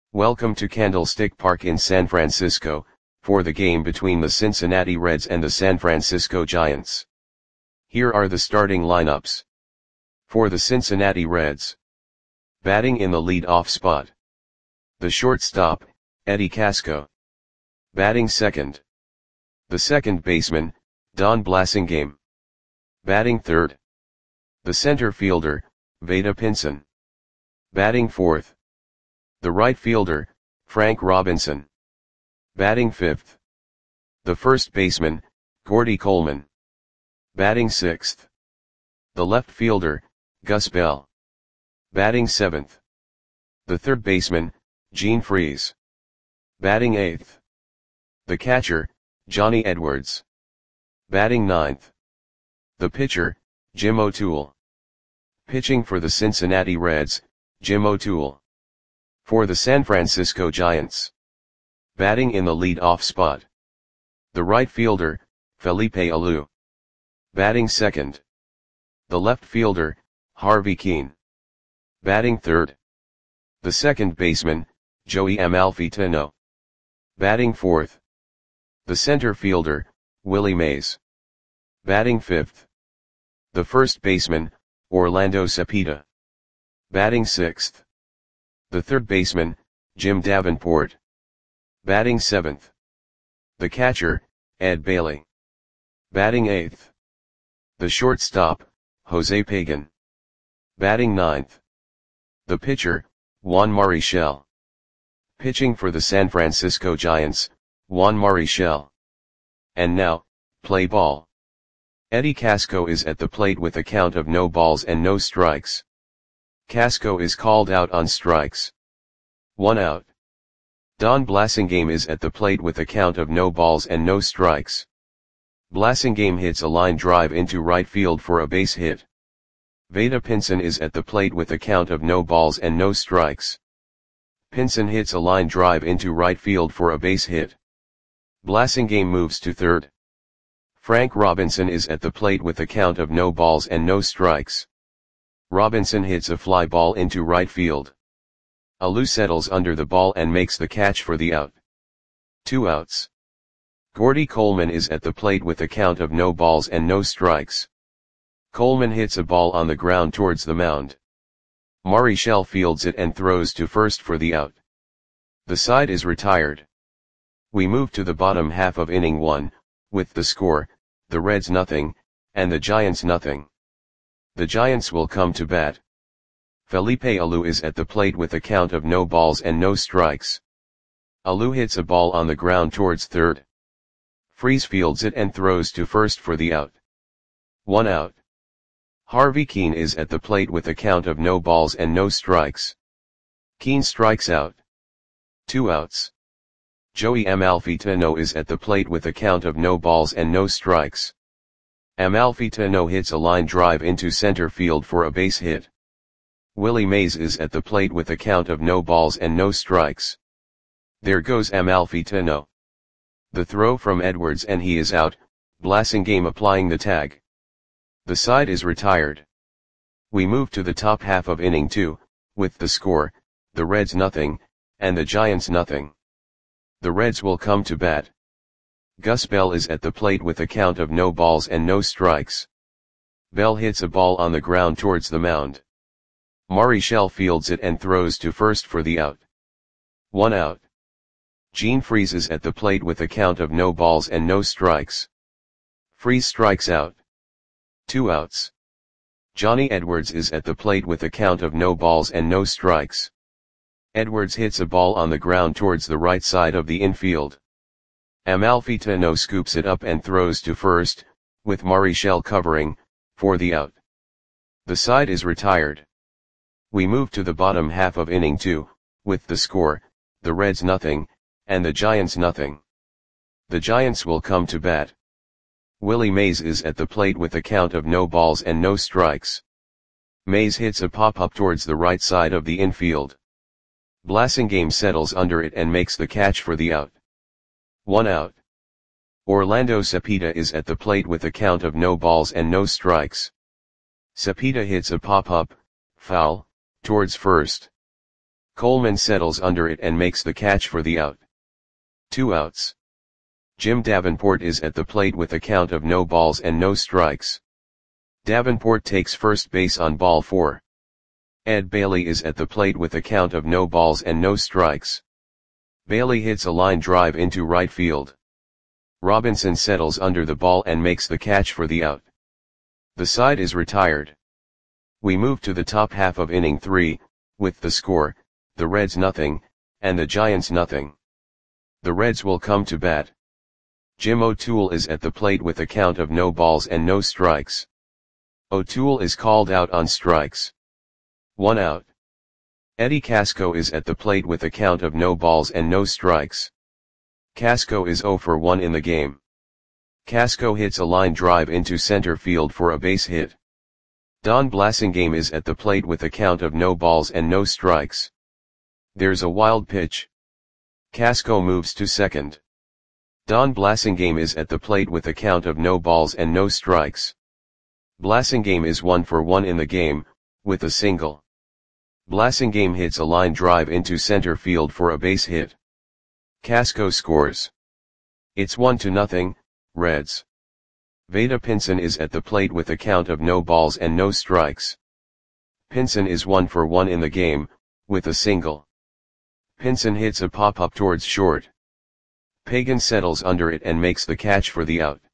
Welcome to Candlestick Park in San Francisco, for the game between the Cincinnati Reds and the San Francisco Giants. Here are the starting lineups. For the Cincinnati Reds. Batting in the lead-off spot. The shortstop, Eddie Casco. Batting second. The second baseman, Don Blasingame. Batting third. The center fielder, Vada Pinson. Batting fourth. The right fielder, Frank Robinson. Batting fifth. The first baseman, Gordy Coleman. Batting sixth. The left fielder, Gus Bell. Batting seventh. The third baseman, Gene Freese. Batting eighth. The catcher, Johnny Edwards. Batting ninth. The pitcher, Jim O'Toole. Pitching for the Cincinnati Reds, Jim O'Toole. For the San Francisco Giants. Batting in the lead-off spot. The right fielder, Felipe Alou. Batting second. The left fielder, Harvey Kuenn. Batting third. The second baseman, Joey Amalfitano. Batting fourth. The center fielder, Willie Mays. Batting fifth. The first baseman, Orlando Cepeda. Batting sixth. The third baseman, Jim Davenport. Batting seventh. The catcher, Ed Bailey. Batting eighth. The shortstop, Jose Pagan. Batting ninth. The pitcher, Juan Marichal. Pitching for the San Francisco Giants, Juan Marichal. And now, play ball. Eddie Casco is at the plate with a count of no balls and no strikes. Casco is called out on strikes. 1 out. Don Blasingame is at the plate with a count of no balls and no strikes. Blasingame hits a line drive into right field for a base hit. Vada Pinson is at the plate with a count of no balls and no strikes. Pinson hits a line drive into right field for a base hit. Blasingame moves to third. Frank Robinson is at the plate with a count of no balls and no strikes. Robinson hits a fly ball into right field. Alou settles under the ball and makes the catch for the out. 2 outs. Gordy Coleman is at the plate with a count of no balls and no strikes. Coleman hits a ball on the ground towards the mound. Marichal fields it and throws to first for the out. The side is retired. We move to the bottom half of inning 1, with the score, the Reds nothing, and the Giants nothing. The Giants will come to bat. Felipe Alou is at the plate with a count of no balls and no strikes. Alou hits a ball on the ground towards third. Freese fields it and throws to first for the out. 1 out. Harvey Kuenn is at the plate with a count of no balls and no strikes. Kuenn strikes out. 2 outs. Joey Amalfitano is at the plate with a count of no balls and no strikes. Amalfitano hits a line drive into center field for a base hit. Willie Mays is at the plate with a count of no balls and no strikes. There goes Amalfitano. The throw from Edwards and he is out, Blasingame applying the tag. The side is retired. We move to the top half of inning 2, with the score, the Reds nothing, and the Giants nothing. The Reds will come to bat. Gus Bell is at the plate with a count of no balls and no strikes. Bell hits a ball on the ground towards the mound. Marichal fields it and throws to first for the out. 1 out. Gene Freese is at the plate with a count of no balls and no strikes. Freese strikes out. 2 outs. Johnny Edwards is at the plate with a count of no balls and no strikes. Edwards hits a ball on the ground towards the right side of the infield. Amalfitano scoops it up and throws to first, with Marichal covering, for the out. The side is retired. We move to the bottom half of inning 2, with the score, the Reds nothing, and the Giants nothing. The Giants will come to bat. Willie Mays is at the plate with a count of no balls and no strikes. Mays hits a pop-up towards the right side of the infield. Blasingame settles under it and makes the catch for the out. 1 out. Orlando Cepeda is at the plate with a count of no balls and no strikes. Cepeda hits a pop-up, foul, towards first. Coleman settles under it and makes the catch for the out. 2 outs. Jim Davenport is at the plate with a count of no balls and no strikes. Davenport takes first base on ball 4. Ed Bailey is at the plate with a count of no balls and no strikes. Bailey hits a line drive into right field. Robinson settles under the ball and makes the catch for the out. The side is retired. We move to the top half of inning 3, with the score, the Reds nothing, and the Giants nothing. The Reds will come to bat. Jim O'Toole is at the plate with a count of no balls and no strikes. O'Toole is called out on strikes. 1 out. Eddie Casco is at the plate with a count of no balls and no strikes. Casco is 0 for 1 in the game. Casco hits a line drive into center field for a base hit. Don Blasingame is at the plate with a count of no balls and no strikes. There's a wild pitch. Casco moves to second. Don Blasingame is at the plate with a count of no balls and no strikes. Blasingame is 1 for 1 in the game, with a single. Blasingame hits a line drive into center field for a base hit. Casco scores. It's 1-0, Reds. Vada Pinson is at the plate with a count of no balls and no strikes. Pinson is 1 for 1 in the game, with a single. Pinson hits a pop-up towards short. Pagan settles under it and makes the catch for the out.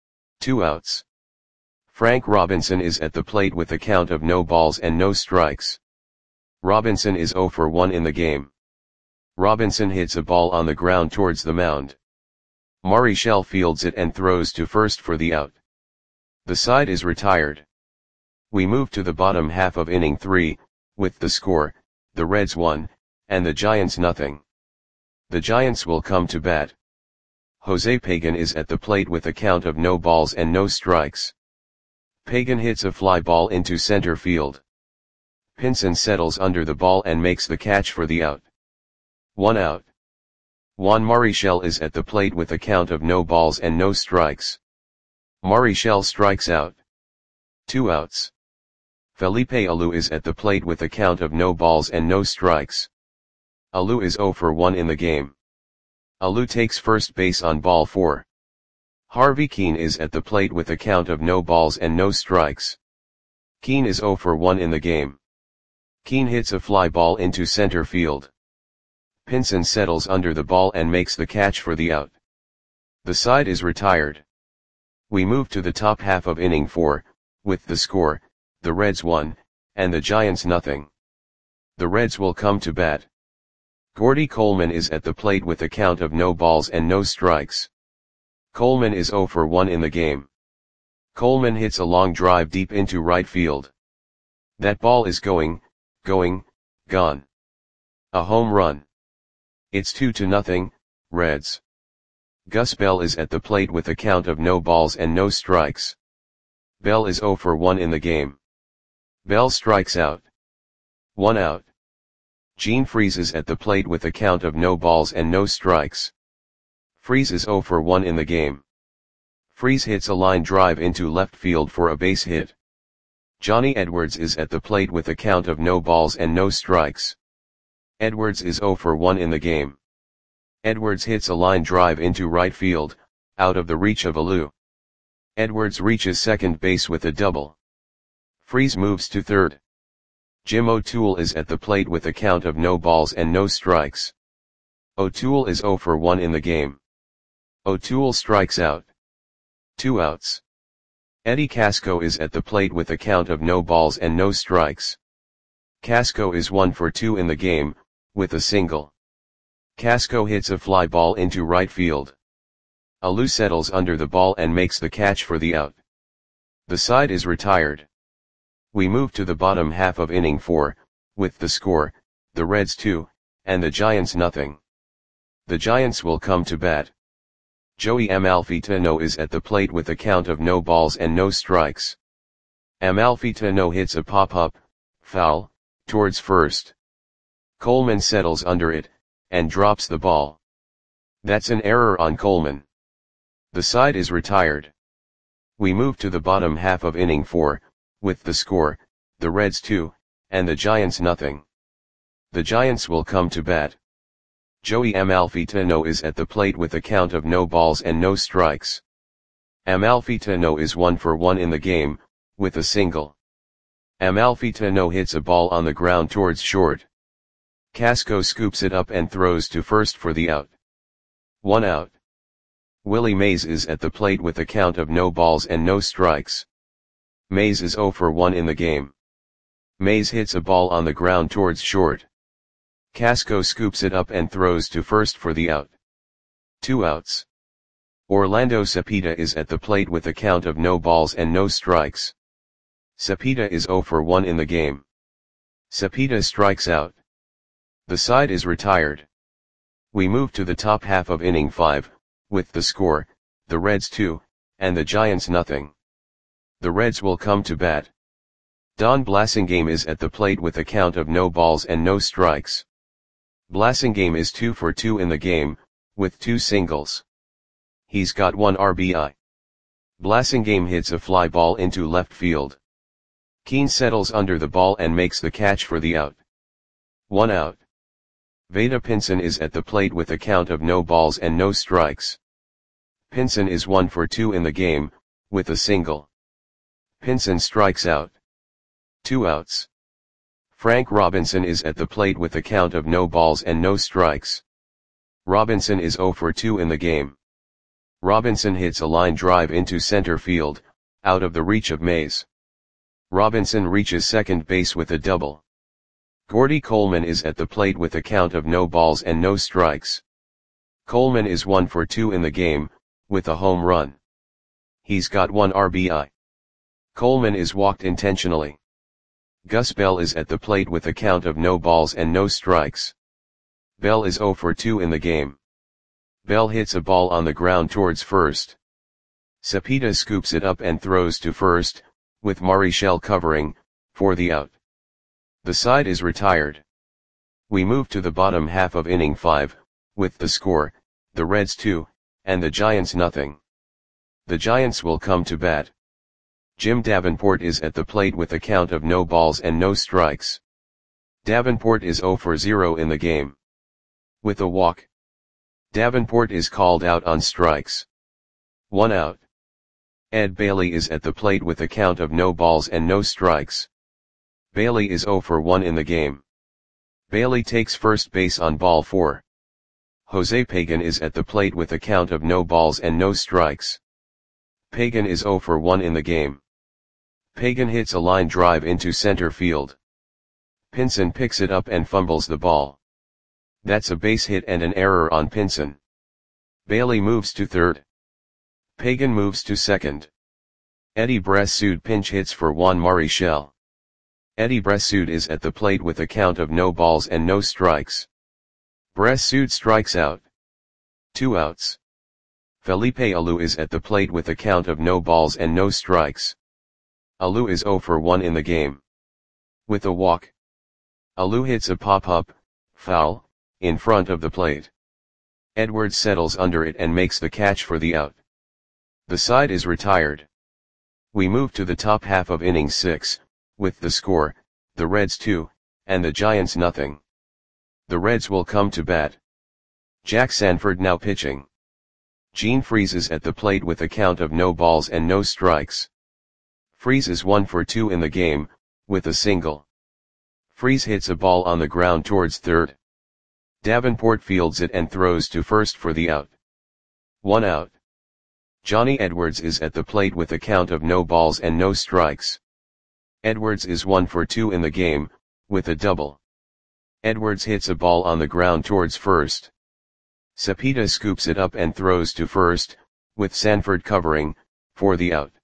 2 outs. Frank Robinson is at the plate with a count of no balls and no strikes. Robinson is 0 for 1 in the game. Robinson hits a ball on the ground towards the mound. Marichal fields it and throws to first for the out. The side is retired. We move to the bottom half of inning 3, with the score, the Reds 1, and the Giants nothing. The Giants will come to bat. Jose Pagan is at the plate with a count of no balls and no strikes. Pagan hits a fly ball into center field. Pinson settles under the ball and makes the catch for the out. 1 out. Juan Marichal is at the plate with a count of no balls and no strikes. Marichal strikes out. 2 outs. Felipe Alou is at the plate with a count of no balls and no strikes. Alou is 0 for 1 in the game. Alou takes first base on ball 4. Harvey Keene is at the plate with a count of no balls and no strikes. Keene is 0 for 1 in the game. Keene hits a fly ball into center field. Pinson settles under the ball and makes the catch for the out. The side is retired. We move to the top half of inning 4, with the score, the Reds 1, and the Giants nothing. The Reds will come to bat. Gordy Coleman is at the plate with a count of no balls and no strikes. Coleman is 0 for 1 in the game. Coleman hits a long drive deep into right field. That ball is gone. A home run. It's 2-0, Reds. Gus Bell is at the plate with a count of no balls and no strikes. Bell is 0 for 1 in the game. Bell strikes out. 1 out. Gene Freese is at the plate with a count of no balls and no strikes. Freese is 0 for 1 in the game. Freese hits a line drive into left field for a base hit. Johnny Edwards is at the plate with a count of no balls and no strikes. Edwards is 0 for 1 in the game. Edwards hits a line drive into right field, out of the reach of Alou. Edwards reaches second base with a double. Freese moves to third. Jim O'Toole is at the plate with a count of no balls and no strikes. O'Toole is 0 for 1 in the game. O'Toole strikes out. 2 outs. Eddie Casco is at the plate with a count of no balls and no strikes. Casco is 1 for 2 in the game, with a single. Casco hits a fly ball into right field. Alou settles under the ball and makes the catch for the out. The side is retired. We move to the bottom half of inning 4, with the score, the Reds 2, and the Giants nothing. The Giants will come to bat. Joey Amalfitano is at the plate with a count of no balls and no strikes. Amalfitano hits a pop-up, foul, towards first. Coleman settles under it, and drops the ball. That's an error on Coleman. The side is retired. We move to the bottom half of inning 4, with the score, the Reds 2, and the Giants nothing. The Giants will come to bat. Joey Amalfitano is at the plate with a count of no balls and no strikes. Amalfitano is 1 for 1 in the game, with a single. Amalfitano hits a ball on the ground towards short. Casco scoops it up and throws to first for the out. 1 out. Willie Mays is at the plate with a count of no balls and no strikes. Mays is 0 for 1 in the game. Mays hits a ball on the ground towards short. Casco scoops it up and throws to first for the out. 2 outs. Orlando Cepeda is at the plate with a count of no balls and no strikes. Cepeda is 0 for 1 in the game. Cepeda strikes out. The side is retired. We move to the top half of inning 5, with the score, the Reds 2, and the Giants nothing. The Reds will come to bat. Don Blasingame is at the plate with a count of no balls and no strikes. Blasingame is 2 for 2 in the game, with 2 singles. He's got 1 RBI. Blasingame hits a fly ball into left field. Keane settles under the ball and makes the catch for the out. 1 out. Vada Pinson is at the plate with a count of no balls and no strikes. Pinson is 1 for 2 in the game, with a single. Pinson strikes out. 2 outs. Frank Robinson is at the plate with a count of no balls and no strikes. Robinson is 0 for 2 in the game. Robinson hits a line drive into center field, out of the reach of Mays. Robinson reaches second base with a double. Gordy Coleman is at the plate with a count of no balls and no strikes. Coleman is 1 for 2 in the game, with a home run. He's got 1 RBI. Coleman is walked intentionally. Gus Bell is at the plate with a count of no balls and no strikes. Bell is 0 for 2 in the game. Bell hits a ball on the ground towards first. Cepeda scoops it up and throws to first, with Marichal covering, for the out. The side is retired. We move to the bottom half of inning 5, with the score, the Reds 2, and the Giants nothing. The Giants will come to bat. Jim Davenport is at the plate with a count of no balls and no strikes. Davenport is 0 for 0 in the game. With a walk. Davenport is called out on strikes. 1 out. Ed Bailey is at the plate with a count of no balls and no strikes. Bailey is 0 for 1 in the game. Bailey takes first base on ball 4. Jose Pagan is at the plate with a count of no balls and no strikes. Pagan is 0 for 1 in the game. Pagan hits a line drive into center field. Pinson picks it up and fumbles the ball. That's a base hit and an error on Pinson. Bailey moves to third. Pagan moves to second. Eddie Bressud pinch hits for Juan Marichal. Eddie Bressud is at the plate with a count of no balls and no strikes. Bressud strikes out. 2 outs. Felipe Alou is at the plate with a count of no balls and no strikes. Alou is 0 for 1 in the game. With a walk. Alou hits a pop-up, foul, in front of the plate. Edwards settles under it and makes the catch for the out. The side is retired. We move to the top half of inning 6, with the score, the Reds 2, and the Giants nothing. The Reds will come to bat. Jack Sanford now pitching. Gene Freese is at the plate with a count of no balls and no strikes. Freese is 1 for 2 in the game, with a single. Freese hits a ball on the ground towards third. Davenport fields it and throws to first for the out. 1 out. Johnny Edwards is at the plate with a count of no balls and no strikes. Edwards is 1 for 2 in the game, with a double. Edwards hits a ball on the ground towards first. Cepeda scoops it up and throws to first, with Sanford covering, for the out.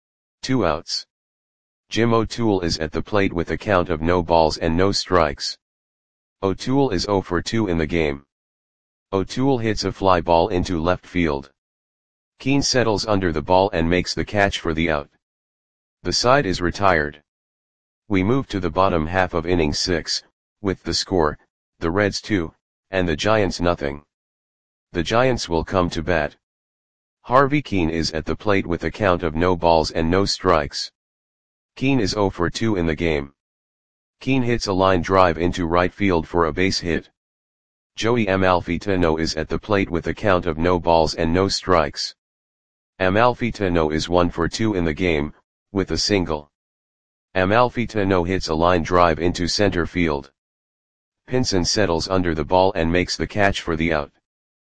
2 outs. Jim O'Toole is at the plate with a count of no balls and no strikes. O'Toole is 0 for 2 in the game. O'Toole hits a fly ball into left field. Keane settles under the ball and makes the catch for the out. The side is retired. We move to the bottom half of inning 6, with the score, the Reds 2, and the Giants nothing. The Giants will come to bat. Harvey Keane is at the plate with a count of no balls and no strikes. Keane is 0 for 2 in the game. Keane hits a line drive into right field for a base hit. Joey Amalfitano is at the plate with a count of no balls and no strikes. Amalfitano is 1 for 2 in the game, with a single. Amalfitano hits a line drive into center field. Pinson settles under the ball and makes the catch for the out.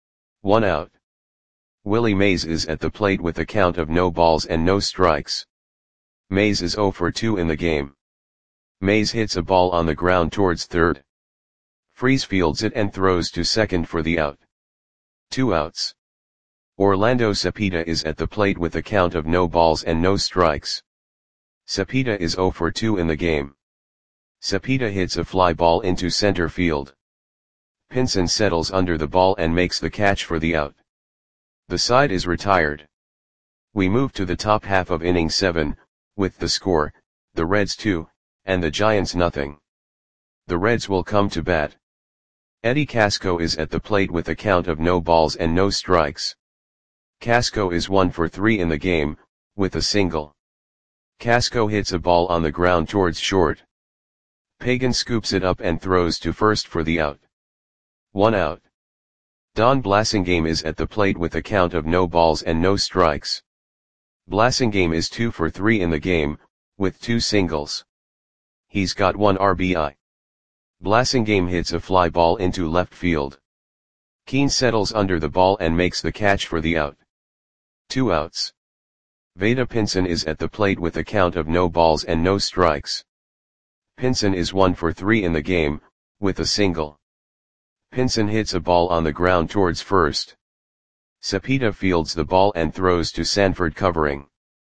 1 out. Willie Mays is at the plate with a count of no balls and no strikes. Mays is 0 for 2 in the game. Mays hits a ball on the ground towards third. Freese fields it and throws to second for the out. 2 outs. Orlando Cepeda is at the plate with a count of no balls and no strikes. Cepeda is 0 for 2 in the game. Cepeda hits a fly ball into center field. Pinson settles under the ball and makes the catch for the out. The side is retired. We move to the top half of inning 7, with the score, the Reds 2, and the Giants nothing. The Reds will come to bat. Eddie Casco is at the plate with a count of no balls and no strikes. Casco is 1 for 3 in the game, with a single. Casco hits a ball on the ground towards short. Pagan scoops it up and throws to first for the out. 1 out. Don Blasingame is at the plate with a count of no balls and no strikes. Blasingame is 2 for 3 in the game, with 2 singles. He's got 1 RBI. Blasingame hits a fly ball into left field. Keane settles under the ball and makes the catch for the out. 2 outs. Vada Pinson is at the plate with a count of no balls and no strikes. Pinson is 1 for 3 in the game, with a single. Pinson hits a ball on the ground towards first. Cepeda fields the ball and throws to Sanford covering.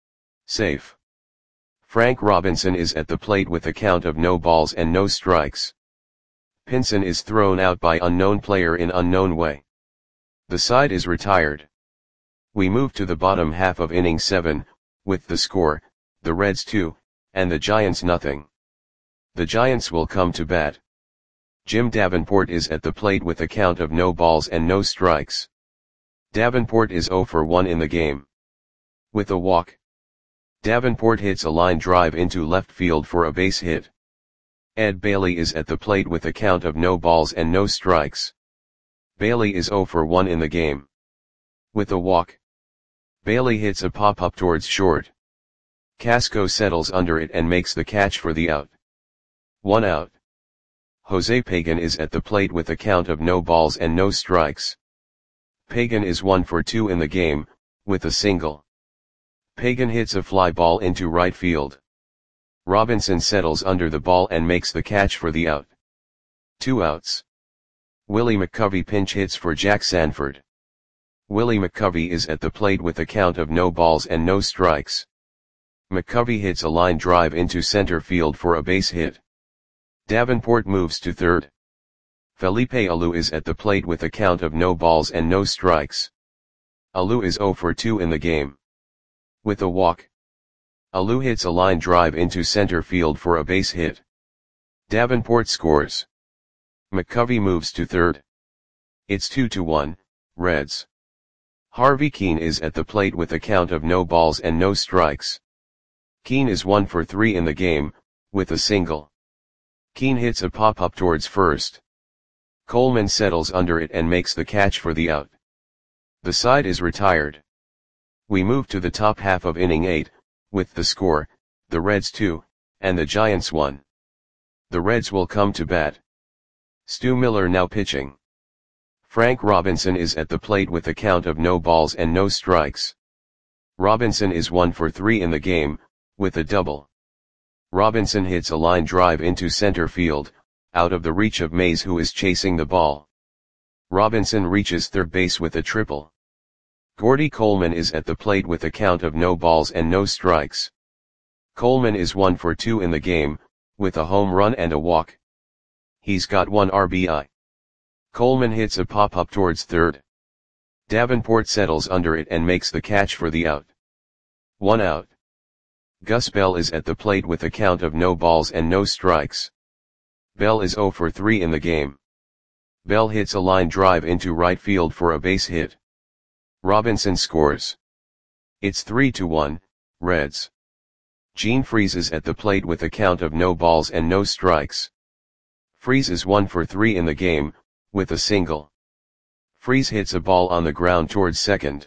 Safe. Frank Robinson is at the plate with a count of no balls and no strikes. Pinson is thrown out by unknown player in unknown way. The side is retired. We move to the bottom half of inning 7, with the score, the Reds 2, and the Giants nothing. The Giants will come to bat. Jim Davenport is at the plate with a count of no balls and no strikes. Davenport is 0 for 1 in the game. With a walk. Davenport hits a line drive into left field for a base hit. Ed Bailey is at the plate with a count of no balls and no strikes. Bailey is 0 for 1 in the game. With a walk. Bailey hits a pop-up towards short. Casco settles under it and makes the catch for the out. 1 out. Jose Pagan is at the plate with a count of no balls and no strikes. Pagan is 1 for 2 in the game, with a single. Pagan hits a fly ball into right field. Robinson settles under the ball and makes the catch for the out. 2 outs. Willie McCovey pinch hits for Jack Sanford. Willie McCovey is at the plate with a count of no balls and no strikes. McCovey hits a line drive into center field for a base hit. Davenport moves to third. Felipe Alou is at the plate with a count of no balls and no strikes. Alou is 0 for 2 in the game. With a walk. Alou hits a line drive into center field for a base hit. Davenport scores. McCovey moves to third. It's 2-1, Reds. Harvey Keane is at the plate with a count of no balls and no strikes. Keane is 1 for 3 in the game, with a single. Keane hits a pop-up towards first. Coleman settles under it and makes the catch for the out. The side is retired. We move to the top half of inning 8, with the score, the Reds 2, and the Giants 1. The Reds will come to bat. Stu Miller now pitching. Frank Robinson is at the plate with a count of no balls and no strikes. Robinson is 1 for 3 in the game, with a double. Robinson hits a line drive into center field, out of the reach of Mays who is chasing the ball. Robinson reaches third base with a triple. Gordy Coleman is at the plate with a count of no balls and no strikes. Coleman is 1 for 2 in the game, with a home run and a walk. He's got 1 RBI. Coleman hits a pop-up towards third. Davenport settles under it and makes the catch for the out. 1 out. Gus Bell is at the plate with a count of no balls and no strikes. Bell is 0 for 3 in the game. Bell hits a line drive into right field for a base hit. Robinson scores. It's 3-1, Reds. Gene Freese is at the plate with a count of no balls and no strikes. Freese is 1 for 3 in the game, with a single. Freese hits a ball on the ground towards second.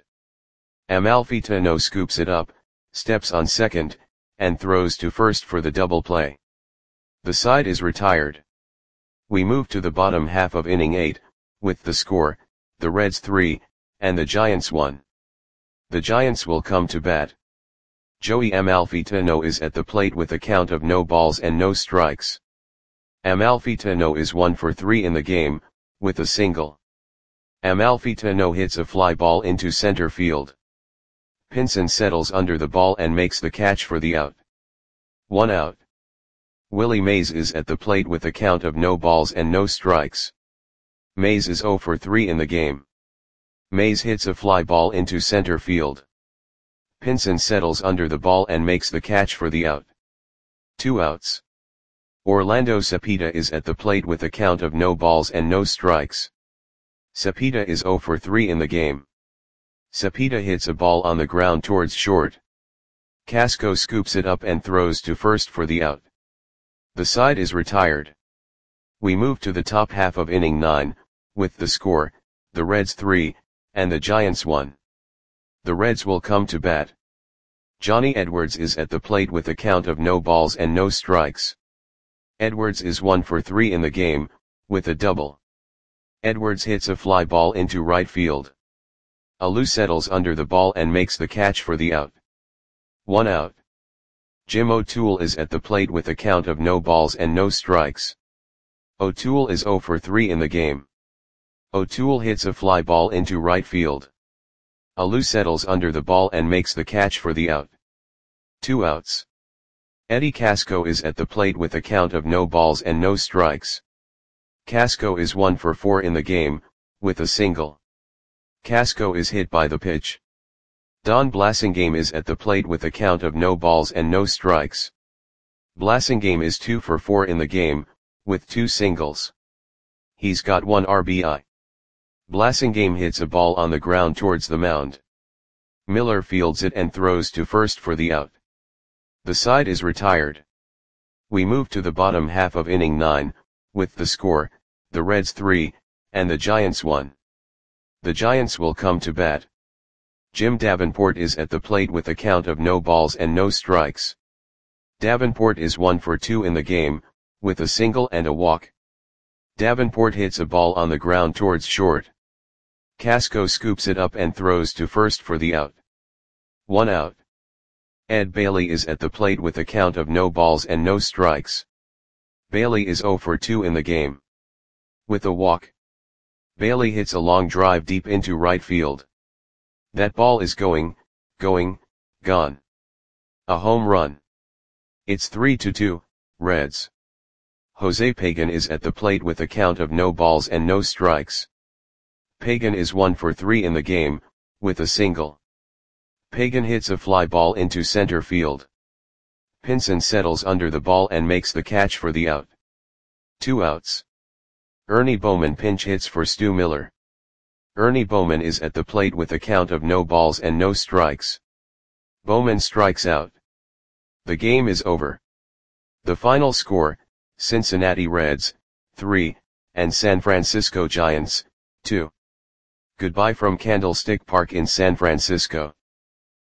Amalfitano scoops it up, steps on second, and throws to first for the double play. The side is retired. We move to the bottom half of inning 8, with the score, the Reds 3, and the Giants 1. The Giants will come to bat. Joey Amalfitano is at the plate with a count of no balls and no strikes. Amalfitano is 1 for 3 in the game, with a single. Amalfitano hits a fly ball into center field. Pinson settles under the ball and makes the catch for the out. 1 out. Willie Mays is at the plate with a count of no balls and no strikes. Mays is 0 for 3 in the game. Mays hits a fly ball into center field. Pinson settles under the ball and makes the catch for the out. 2 outs. Orlando Cepeda is at the plate with a count of no balls and no strikes. Cepeda is 0 for 3 in the game. Cepeda hits a ball on the ground towards short. Casco scoops it up and throws to first for the out. The side is retired. We move to the top half of inning 9, with the score, the Reds 3, and the Giants 1. The Reds will come to bat. Johnny Edwards is at the plate with a count of no balls and no strikes. Edwards is 1 for 3 in the game, with a double. Edwards hits a fly ball into right field. Alou settles under the ball and makes the catch for the out. 1 out. Jim O'Toole is at the plate with a count of no balls and no strikes. O'Toole is 0 for 3 in the game. O'Toole hits a fly ball into right field. Alou settles under the ball and makes the catch for the out. 2 outs. Eddie Casco is at the plate with a count of no balls and no strikes. Casco is 1 for 4 in the game, with a single. Casco is hit by the pitch. Don Blasingame is at the plate with a count of no balls and no strikes. Blasingame is 2 for 4 in the game, with 2 singles. He's got 1 RBI. Blasingame hits a ball on the ground towards the mound. Miller fields it and throws to first for the out. The side is retired. We move to the bottom half of inning 9, with the score, the Reds 3, and the Giants 1. The Giants will come to bat. Jim Davenport is at the plate with a count of no balls and no strikes. Davenport is 1 for 2 in the game, with a single and a walk. Davenport hits a ball on the ground towards short. Casco scoops it up and throws to first for the out. 1 out. Ed Bailey is at the plate with a count of no balls and no strikes. Bailey is 0 for 2 in the game. With a walk. Bailey hits a long drive deep into right field. That ball is gone. A home run. It's 3-2, Reds. Jose Pagan is at the plate with a count of no balls and no strikes. Pagan is 1 for 3 in the game, with a single. Pagan hits a fly ball into center field. Pinson settles under the ball and makes the catch for the out. 2 outs. Ernie Bowman pinch hits for Stu Miller. Ernie Bowman is at the plate with a count of no balls and no strikes. Bowman strikes out. The game is over. The final score, Cincinnati Reds, 3, and San Francisco Giants, 2. Goodbye from Candlestick Park in San Francisco.